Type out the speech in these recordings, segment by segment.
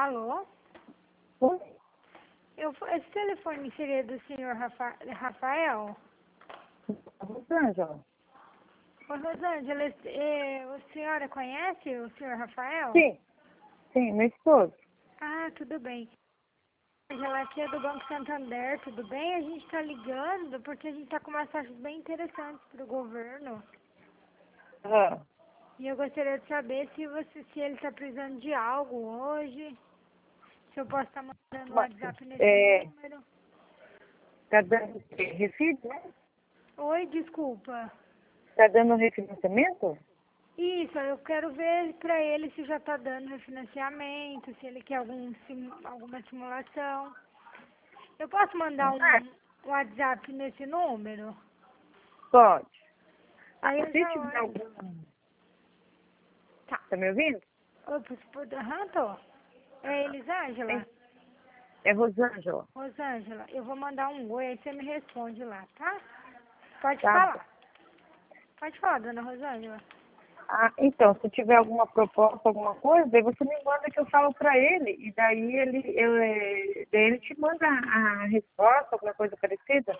Alô? Oi? Esse telefone seria do senhor Rafael? Rosângela? Ô, Rosângela, a senhora conhece o senhor Rafael? Sim, meu esposo. Ah, tudo bem. Rosângela, aqui é do Banco Santander, tudo bem? A gente está ligando porque a gente está com umas taxas bem interessantes para o governo. Ah, E eu gostaria de saber se ele está precisando de algo hoje. Se eu posso estar mandando um mas, WhatsApp nesse número. tá dando refinanciamento, né? Oi, desculpa. Tá dando refinanciamento? Isso, eu quero ver para ele se já está dando refinanciamento, se ele quer alguma simulação. Eu posso mandar um WhatsApp nesse número? Pode. Aí eu Se já tiver olho. algum... Tá. Tá me ouvindo? Aham, tô. É Elisângela? É Rosângela. Rosângela, eu vou mandar um oi, aí você me responde lá, tá? Pode Tá bom. falar. Pode falar, dona Rosângela. Então, se tiver alguma proposta, alguma coisa, daí você me manda que eu falo pra ele. E daí daí ele te manda a resposta, alguma coisa parecida.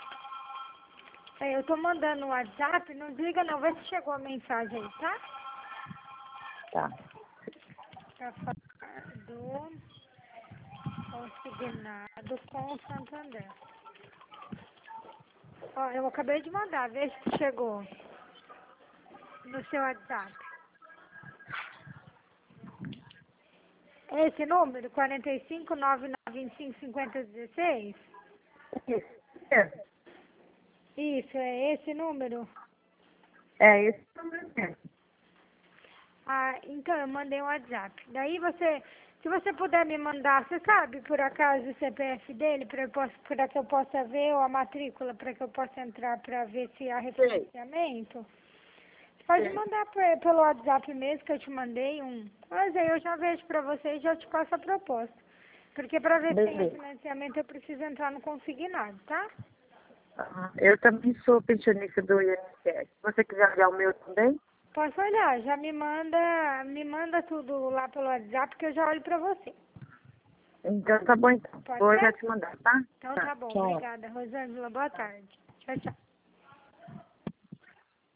Eu tô mandando no WhatsApp, não desliga não, vê se chegou a mensagem aí, tá? Tá. Pra falar do consignado com o Santander. Ó, eu acabei de mandar, vê se chegou no seu WhatsApp. Esse número, 4599255016? Isso. É, Isso, é esse número? esse número mesmo. Ah, então eu mandei um WhatsApp. Daí se você puder me mandar, você sabe por acaso o CPF dele para que eu possa ver, ou a matrícula para que eu possa entrar para ver se há refinanciamento? Pode mandar pelo WhatsApp mesmo que eu te mandei um. Mas aí eu já vejo para você e já te passo a proposta. Porque para ver se tem Beleza. refinanciamento eu preciso entrar no consignado, tá? Eu também sou pensionista do INSS. Se você quiser olhar o meu também? Posso olhar, já me manda tudo lá pelo WhatsApp que eu já olho para você. Então tá bom então. Pode Vou já ser? te mandar, tá? Então Tá. tá bom, Tchau. obrigada. Rosângela, boa tarde. Tchau, tchau.